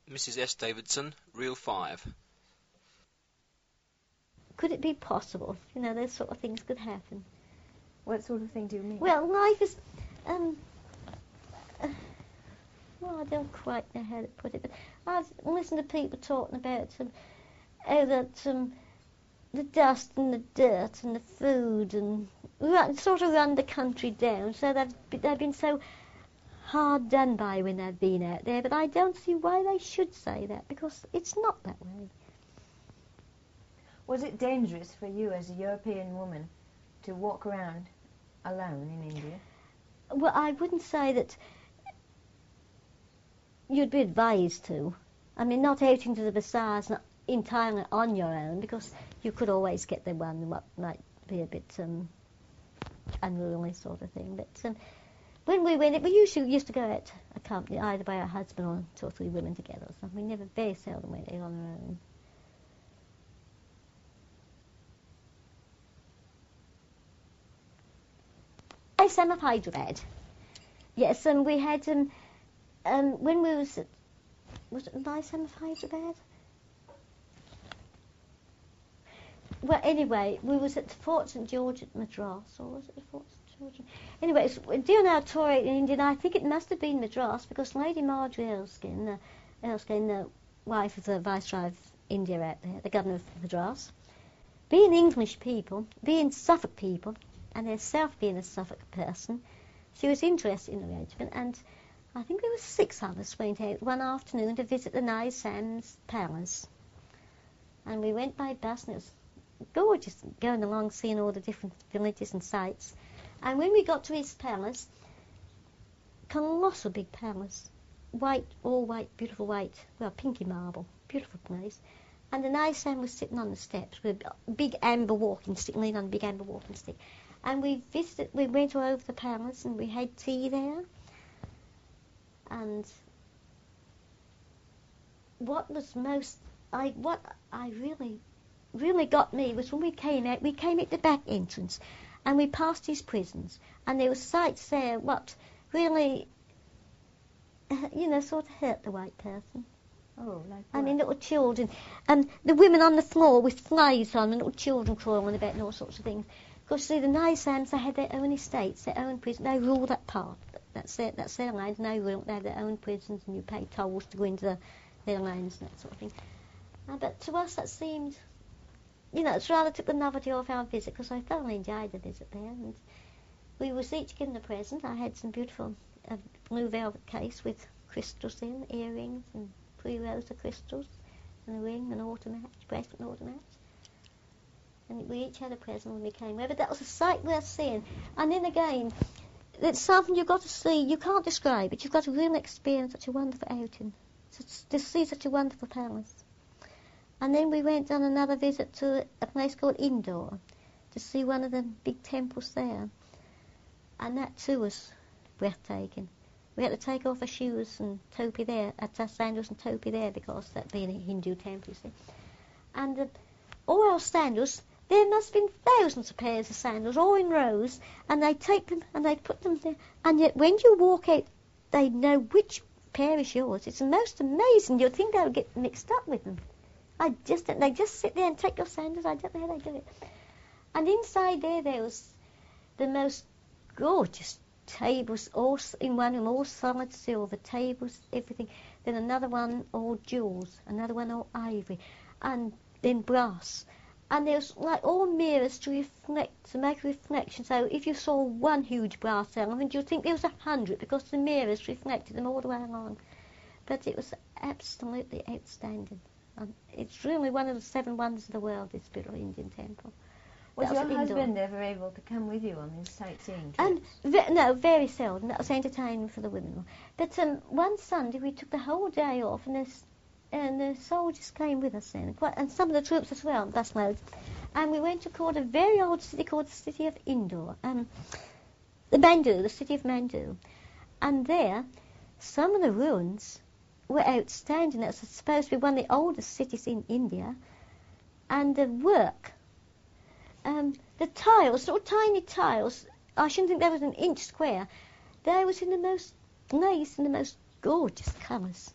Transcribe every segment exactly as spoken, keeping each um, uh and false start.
Missus S. Davidson, Reel five. Could it be possible? You know, those sort of things could happen. What sort of thing do you mean? Well, life is... Um, uh, well, I don't quite know how to put it, but I've listened to people talking about um, how that um, the dust and the dirt and the food and run, sort of run the country down, so they've, they've been so hard done by when they've been out there, but I don't see why they should say that, because it's not that way. Was it dangerous for you as a European woman to walk around alone in India? Well, I wouldn't say that you'd be advised to. I mean, not out into the bazaars, not entirely on your own, because you could always get the one what might be a bit um, unruly sort of thing. But um, when we went, we usually used to go out accompanied either by our husband or two or three women together or something. We never, very seldom went out on our own. Some of Hyderabad. Yes, and um, we had um, um, when we was at, was it Lysam of Hyderabad? Well, anyway, we was at Fort Saint George at Madras, or was it Fort Saint George? Anyway, it's, during our tour in India, I think it must have been Madras, because Lady Marjorie Erskine, the, Erskine, the wife of the Viceroy of India out there, the governor of Madras, being English people, being Suffolk people, and herself being a Suffolk person, she was interested in the regiment, and I think there were six of us went out one afternoon to visit the Nizam's palace. And we went by bus, and it was gorgeous going along, seeing all the different villages and sights. And when we got to his palace, colossal big palace, white, all white, beautiful white, well, pinky marble, beautiful place. And the Nizam was sitting on the steps with a big amber walking stick, leaning on a big amber walking stick. And we visited, we went all over the palace and we had tea there. And what was most, I what I really, really got me was when we came out, we came at the back entrance and we passed his prisons. And there were sights there what really, you know, sort of hurt the white person. Oh, like I what? mean, little children. And the women on the floor with flies on and little children crawling about and all sorts of things. Because, see, the Nizams, they had their own estates, their own prisons. They ruled that part. That's their, that's their land, and they ruled. They had their own prisons, and you pay tolls to go into the, their lands and that sort of thing. Uh, but to us, that seemed, you know, it's rather took the novelty off our visit, because I thoroughly enjoyed the visit there. And we was each given a present. I had some beautiful uh, blue velvet case with crystals in, earrings, and three rows of crystals, and a ring, and an automat, bracelet and automat. And we each had a present when we came over. That was a sight worth seeing. And then again, it's something you've got to see. You can't describe it. You've got to really experience such a wonderful outing, to, to see such a wonderful palace. And then we went on another visit to a place called Indore to see one of the big temples there. And that too was breathtaking. We had to take off our shoes and topi there, our sandals and topi there, because that being a Hindu temple, you see. And uh, all our sandals, there must have been thousands of pairs of sandals, all in rows, and they take them and they put them there. And yet when you walk out, they know which pair is yours. It's the most amazing. You'd think they would get mixed up with them. I just don't, they just sit there and take your sandals. I don't know how they do it. And inside there, there was the most gorgeous tables, all in one room, all solid silver, tables, everything. Then another one, all jewels, another one, all ivory, and then brass. And there was like all mirrors to reflect, to make a reflection. So if you saw one huge brass element, you'd think there was a hundred, because the mirrors reflected them all the way along. But it was absolutely outstanding. And it's really one of the seven wonders of the world, this beautiful Indian temple. Was That your was husband Indore. ever able to come with you on these sightseeing trips? And ve- no, very seldom. That was entertaining for the women. But um, one Sunday we took the whole day off, and the, and the soldiers came with us then, quite, and some of the troops as well, busloads. And we went to called a very old city called the city of Indore, um, the Mandu, the city of Mandu. And there, some of the ruins were outstanding. It was supposed to be one of the oldest cities in India. And the work, um, the tiles, little tiny tiles, I shouldn't think there was an inch square. They was in the most nice and the most gorgeous colours.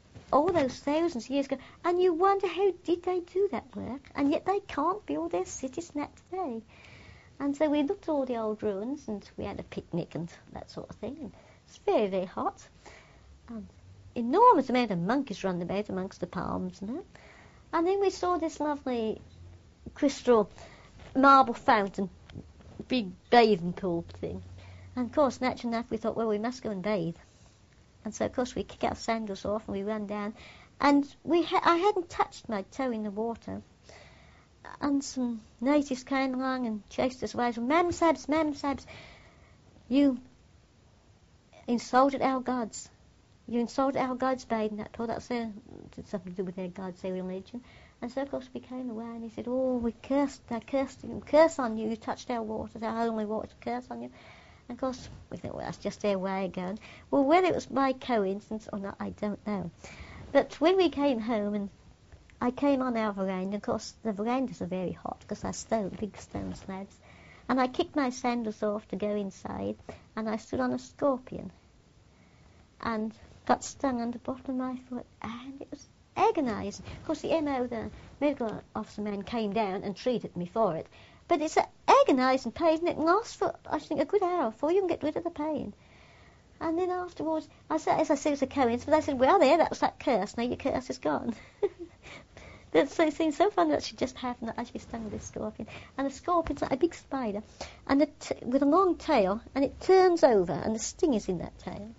all those thousands of years ago, and you wonder how did they do that work, and yet they can't build their cities net today. And so we looked at all the old ruins, and we had a picnic and that sort of thing, and it's very, very hot. And enormous amount of monkeys running about amongst the palms and that. And then we saw this lovely crystal marble fountain, big bathing pool thing. And of course, naturally enough, we thought, well, we must go and bathe. And so, of course, we kick our sandals off and we ran down. And we ha- I hadn't touched my toe in the water. And some natives came along and chased us away. So, Mam Sabs, Mam Sabs, you insulted our gods. You insulted our gods bathing that pool. That's their, it's something to do with their gods, their religion. And so, of course, we came away and he said, oh, we cursed, I cursed you, curse on you, you touched our waters, our holy waters, curse on you. And of course, we thought, well, that's just their way of going. Well, whether it was by coincidence or not, I don't know. But when we came home, and I came on our veranda, of course, the verandas are very hot because they're stone, big stone slabs. And I kicked my sandals off to go inside, and I stood on a scorpion and got stung on the bottom of my foot, and it was agonising. Of course, the M O, the medical officer man, came down and treated me for it. But it's an agonising pain, and it lasts for, I think, a good hour before you can get rid of the pain. And then afterwards, I said, as I said, it was a coincidence, but I said, well, there, that was that curse. Now your curse is gone. That's, so it seems so funny that she just happened that I actually stung with this scorpion. And the scorpion's like a big spider, and it t- with a long tail, and it turns over, and the sting is in that tail.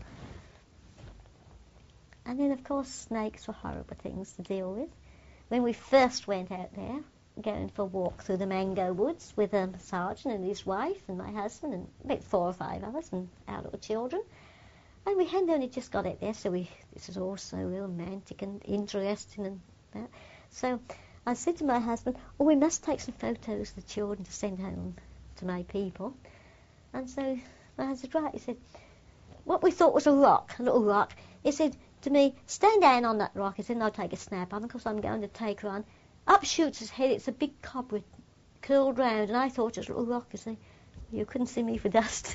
And then, of course, snakes were horrible things to deal with. When we first went out there, going for a walk through the mango woods with a sergeant and his wife and my husband and about four or five of us and our little children. And we hadn't only just got out there, so we this is all so romantic and interesting and that. So I said to my husband, oh, we must take some photos of the children to send home to my people. And so my husband said, right, he said, what we thought was a rock, a little rock, he said to me, stand down on that rock, he said, and I'll take a snap on, because I'm going to take her on. Up shoots his head, it's a big cobra curled round, and I thought it was a little rock, you see. You couldn't see me for dust.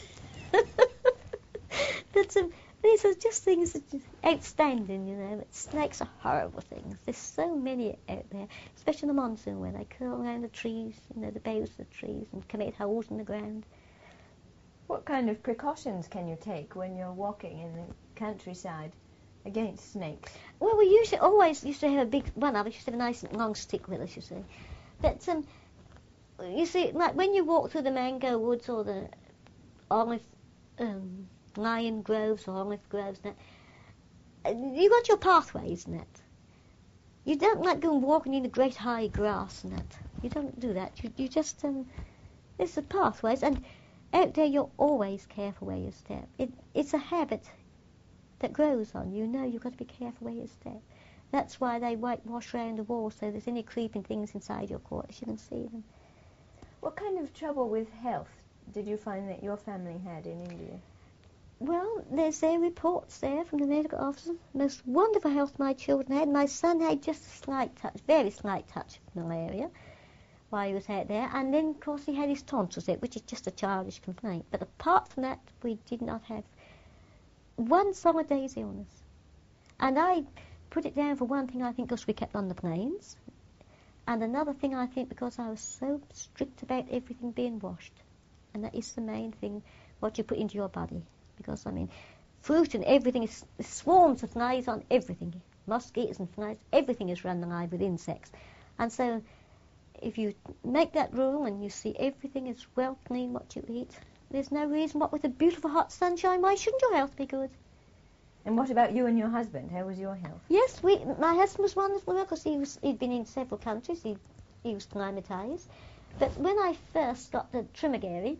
But um, these are just things that are outstanding, you know. But snakes are horrible things. There's so many out there, especially in the monsoon, where they curl around the trees, you know, the boughs of the trees, and commit holes in the ground. What kind of precautions can you take when you're walking in the countryside against snakes? Well, we usually always used to have a big one of us, used to have a nice long stick with us, you see. But, um, you see, like when you walk through the mango woods or the olive, um, lion groves or olive groves, and that, you got your pathways and that. You don't like going walking in the great high grass and that. You don't do that. You, you just, um, there's the pathways, and out there you're always careful where you step. It, it's a habit that grows on you. Know you've got to be careful where you step. That's why they whitewash around the walls, so there's any creeping things inside your quarters, you can see them. What kind of trouble with health did you find that your family had in India? Well, there's their reports there from the medical officer. Most wonderful health my children had. My son had just a slight touch, very slight touch of malaria while he was out there. And then, of course, he had his tonsils out, which is just a childish complaint. But apart from that, we did not have one solid day's illness. And I put it down for one thing, I think, because we kept on the planes. And another thing, I think, because I was so strict about everything being washed. And that is the main thing, what you put into your body. Because, I mean, fruit and everything, is swarms of flies on everything. Mosquitoes and flies, everything is run alive with insects. And so, if you make that rule and you see everything is well clean, what you eat, there's no reason, what with the beautiful hot sunshine, why shouldn't your health be good? And what about you and your husband? How was your health? Yes, we, my husband was wonderful because he was, he'd been in several countries, he, he was climatised. But when I first got the Trimagiri,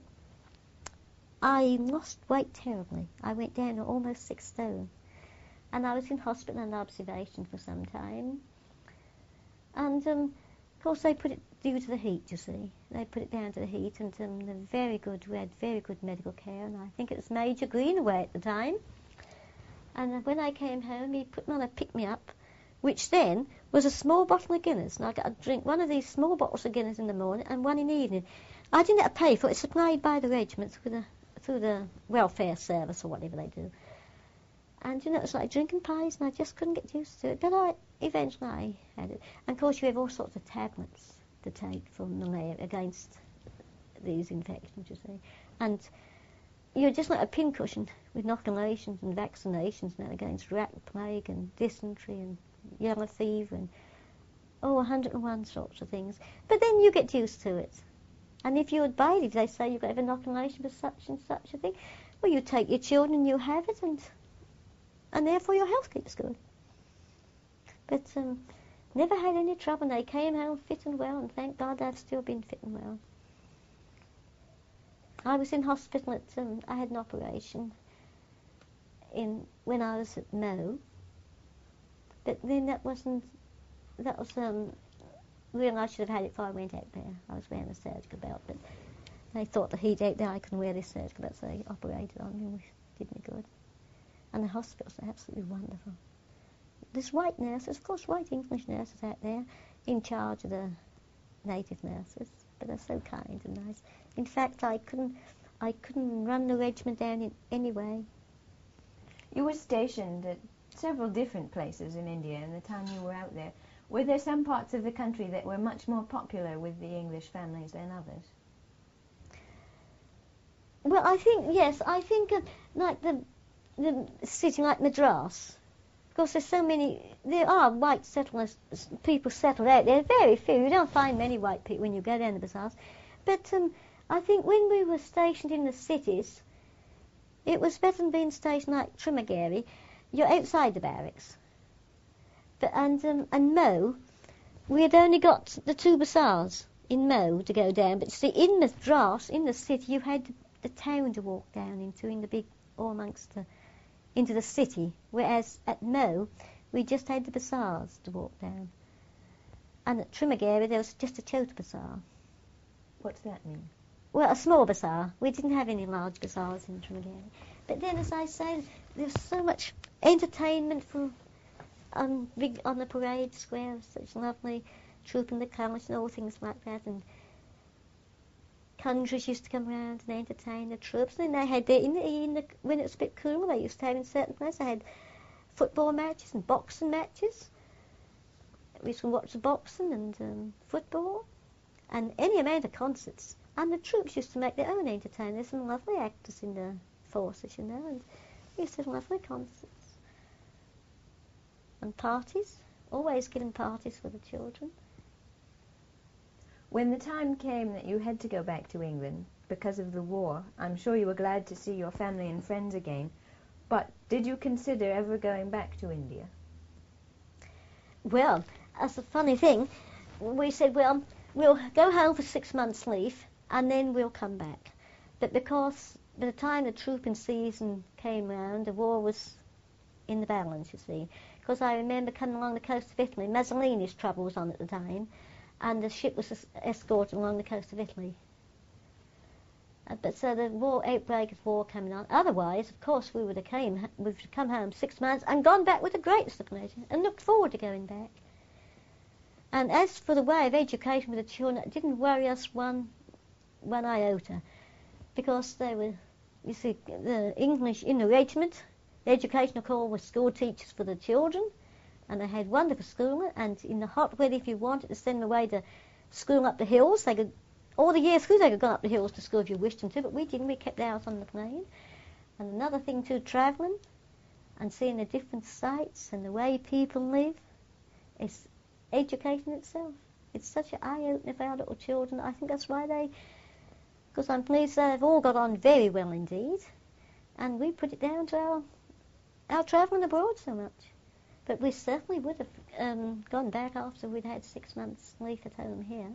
I lost weight terribly. I went down to almost six stone. And I was in hospital and observation for some time. And, um, of course, they put it due to the heat, you see. They put it down to the heat, and um, they're very good. We had very good medical care, and I think it was Major Greenaway at the time. And when I came home, he put me on a pick-me-up, which then was a small bottle of Guinness. And I got to drink one of these small bottles of Guinness in the morning and one in the evening. I didn't have to pay for it. It's supplied by the regiments with a through the welfare service or whatever they do. And, you know, it was like drinking pies, and I just couldn't get used to it. But I, eventually I had it. And, of course, you have all sorts of tablets to take for malaria against these infections, you see. And you're just like a pincushion with inoculations and vaccinations now against rat plague and dysentery and yellow fever and, oh, a hundred and one sorts of things. But then you get used to it. And if you're baby, they say you've got to have inoculation for such and such a thing. Well, you take your children and you have it, and and therefore your health keeps good. But um, never had any trouble. They came home fit and well, and thank God I've still been fit and well. I was in hospital at, um, I had an operation in when I was at Mo. But then that wasn't, that was, um, really I should have had it before I went out there. I was wearing a surgical belt, but they thought the heat out there I couldn't wear this surgical belt, so they operated on me, which did me good. And the hospitals are absolutely wonderful. There's white nurses, of course, white English nurses out there in charge of the native nurses, but they're so kind and nice. In fact, I couldn't, I couldn't run the regiment down in any way. You were stationed at several different places in India in the time you were out there. Were there some parts of the country that were much more popular with the English families than others? Well, I think, yes, I think uh, like the, the city like Madras. Of course, there's so many, there are white settlers, people settled out there, very few. You don't find many white people when you go down the bazaars. But um, I think when we were stationed in the cities, it was better than being stationed like Trimageri. You're outside the barracks. But, and, um, and Mo, we had only got the two bazaars in Mo to go down. But you see, in Madras, in the city, you had the town to walk down into, in the big, all amongst the, into the city. Whereas at Mo, we just had the bazaars to walk down. And at Trimageri, there was just a Chota bazaar. What's that mean? Well, a small bazaar. We didn't have any large bazaars in Trimageri. But then, as I say, there's so much entertainment for on big on the parade square, such lovely trooping the colours and all things like that, and countries used to come round and entertain the troops. And then they had the, in the, in the when it was a bit cooler, they used to have in certain places, they had football matches and boxing matches. We used to watch the boxing and um, football and any amount of concerts. And the troops used to make their own entertainment. There's some lovely actors in the forces, you know, and we used to have lovely concerts. And parties, always giving parties for the children. When the time came that you had to go back to England because of the war, I'm sure you were glad to see your family and friends again, but did you consider ever going back to India? Well, that's a funny thing. We said, well, we'll go home for six months' leave and then we'll come back. But because by the time the trooping season came round, the war was in the balance, you see. Because I remember coming along the coast of Italy, Mussolini's trouble was on at the time, and the ship was escorted along the coast of Italy. Uh, but so the war, outbreak of war coming on. Otherwise, of course, we would have came, we would have come home six months and gone back with the greatest of pleasure and looked forward to going back. And as for the way of education with the children, it didn't worry us one, one iota, because they were, you see, the English in the regiment. The educational corps was school teachers for the children, and they had wonderful schooling. And in the hot weather, if you wanted to send them away to school up the hills, they could, all the year through they could go up the hills to school if you wished them to, but we didn't. We kept ours on the plane. And another thing too, travelling and seeing the different sights and the way people live is education itself. It's such an eye-opener for our little children. I think that's why they, because I'm pleased they've all got on very well indeed, and we put it down to our our travelling abroad so much. But we certainly would have um, gone back after we'd had six months leave at home here.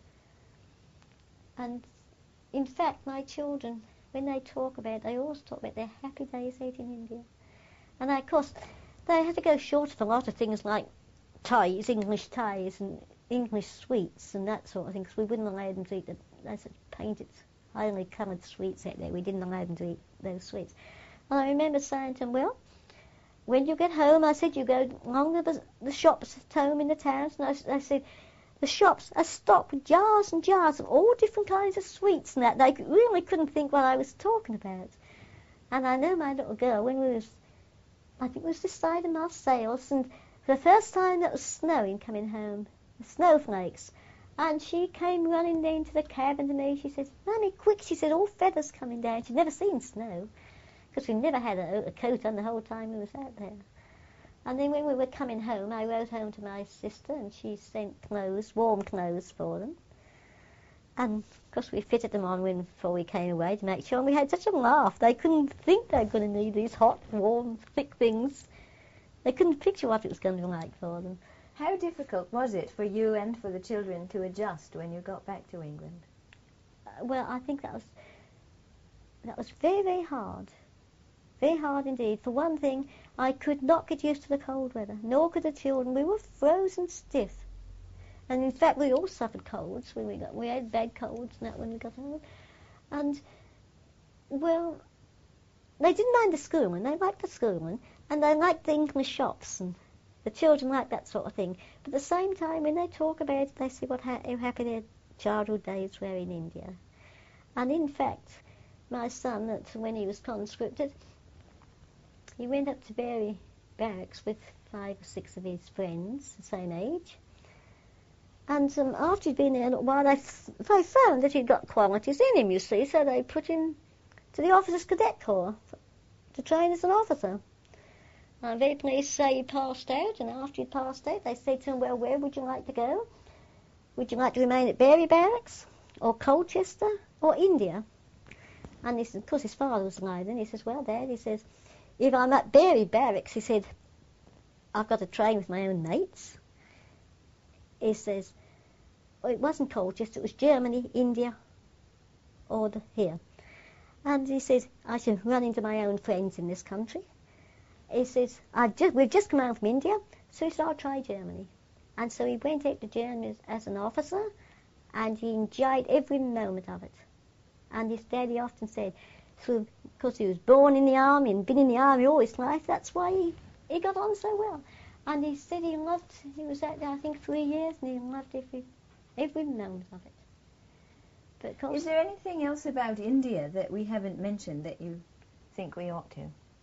And in fact, my children, when they talk about it, they always talk about their happy days out in India. And of course, they had to go short of a lot of things like ties, English ties, and English sweets and that sort of thing, because we wouldn't allow them to eat the, those painted, highly coloured sweets out there. We didn't allow them to eat those sweets. And I remember saying to them, well, when you get home, I said, you go along the, the shops at home in the towns, and I, I said, the shops are stocked with jars and jars of all different kinds of sweets and that. They really couldn't think what I was talking about. And I know my little girl, when we was I think it was this side of Marseilles, and for the first time it was snowing coming home, the snowflakes. And she came running into the cabin to me. She said, "Mummy, quick," she said, "all feathers coming down." She'd never seen snow, because we never had a, a coat on the whole time we was out there. And then when we were coming home, I wrote home to my sister, and she sent clothes, warm clothes for them. And, of course, we fitted them on when, before we came away to make sure. And we had such a laugh. They couldn't think they were going to need these hot, warm, thick things. They couldn't picture what it was going to be like for them. How difficult was it for you and for the children to adjust when you got back to England? Uh, well, I think that was that was very, very hard. Very hard indeed. For one thing, I could not get used to the cold weather, nor could the children. We were frozen stiff. And in fact, we all suffered colds when we got, we had bad colds and that when we got home. And, well, they didn't mind the schooling. They liked the schooling, and they liked the English shops, and the children liked that sort of thing. But at the same time, when they talk about it, they say what ha- how happy their childhood days were in India. And in fact, my son, that when he was conscripted, he went up to Berry Barracks with five or six of his friends, the same age. And um, after he'd been there a little while, they, f- they found that he'd got qualities in him, you see, so they put him to the Officers' Cadet Corps to train as an officer. I'm very pleased to say he passed out, and after he'd passed out, they said to him, "Well, where would you like to go? Would you like to remain at Berry Barracks, or Colchester, or India?" And he said, of course his father was alive then, he says, "Well, Dad," he says, "if I'm at Berry Barracks," he said, "I've got to train with my own mates." He says, well, it wasn't Colchester, it was Germany, India, or the, here. And he says, "I should run into my own friends in this country." He says, I've just, we've just come out from India, so he said, "I'll try Germany." And so he went out to Germany as, as an officer, and he enjoyed every moment of it. And his daddy often said, through, because he was born in the army and been in the army all his life, that's why he, he got on so well. And he said he loved, he was out there, I think, three years, and he loved every, every moment of it. But of course, is there anything else about India that we haven't mentioned that you think we ought to?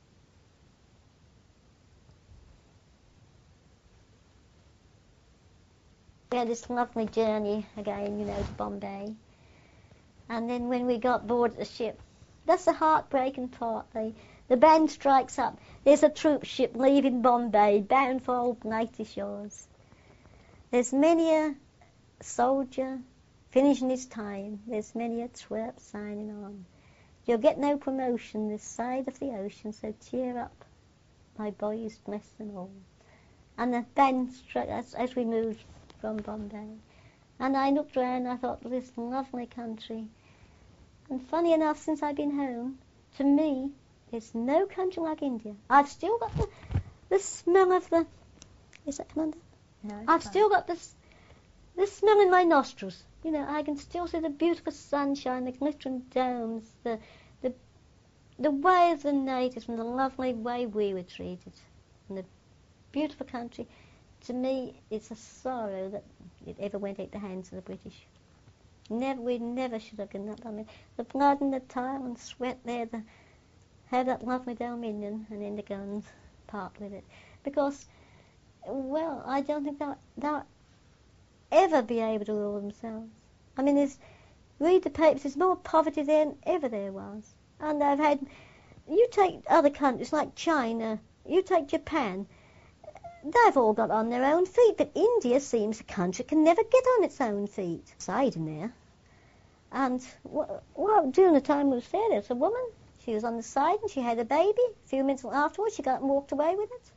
we had this lovely journey again, you know, to Bombay. And then when we got aboard the ship, that's the heartbreaking part. The, the band strikes up. There's a troop ship leaving Bombay, bound for old Blighty shores. There's many a soldier finishing his time. There's many a twerp signing on. You'll get no promotion this side of the ocean, so cheer up, my boys, bless them all. And the band struck as, as we moved from Bombay. And I looked round and I thought, this lovely country. And funny enough, since I've been home, to me, there's no country like India. I've still got the, the smell of the... Is that Commander? No, I've fine. still got this, this smell in my nostrils. You know, I can still see the beautiful sunshine, the glittering domes, the the the way of the natives and the lovely way we were treated, and the beautiful country. To me, it's a sorrow that it ever went out the hands of the British. Never, we never should have done that. I mean, the blood and the toil and sweat there, to have that lovely Dominion, and then to go and part with it. Because, well, I don't think they'll, they'll ever be able to rule themselves. I mean, there's, read the papers, there's more poverty there than ever there was. And they've had, you take other countries like China, you take Japan, they've all got on their own feet, but India seems a country can never get on its own feet. Side in there. And, well, during the time we was there, there was a woman, she was on the side and she had a baby. A few minutes afterwards, she got up and walked away with it.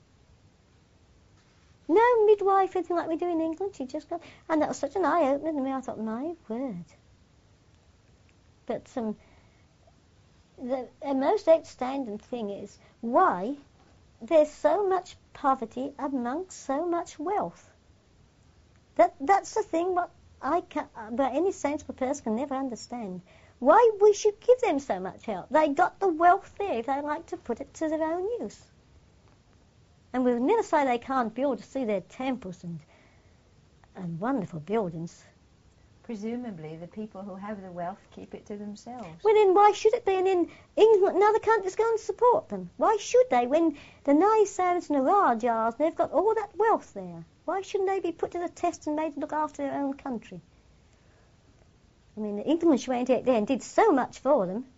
No midwife, anything like we do in England. She just got, and that was such an eye-opener to me. I thought, my word. But um, the, the most outstanding thing is why there's so much poverty amongst so much wealth. That that's the thing what I can, but any sensible person can never understand. Why we should give them so much help? They got the wealth there if they like to put it to their own use. And we would never say they can't build to see their temples and and wonderful buildings. presumably the people who have the wealth keep it to themselves. Well, then why should it be? And in England and other countries go and support them. Why should they when the naysayers and the Rajas, they've got all that wealth there? Why shouldn't they be put to the test and made to look after their own country? I mean, the Englishmen went out there and did so much for them.